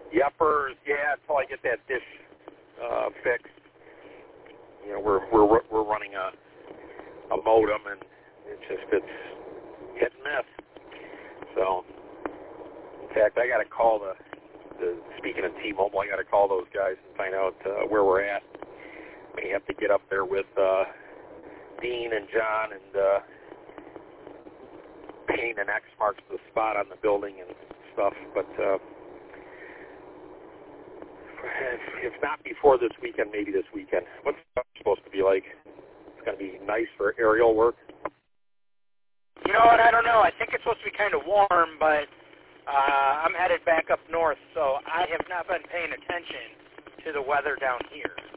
Yuppers, yeah, until I get that dish fixed. You know, we're running a modem, and it's hit and miss. So, in fact, I got to call speaking of T-Mobile, I got to call those guys and find out where we're at. May have to get up there with Dean and John and paint an X marks the spot on the building and stuff. But if not before this weekend, maybe this weekend. What's it supposed to be like? It's going to be nice for aerial work. You know what? I don't know. I think it's supposed to be kind of warm, but I'm headed back up north, so I have not been paying attention to the weather down here.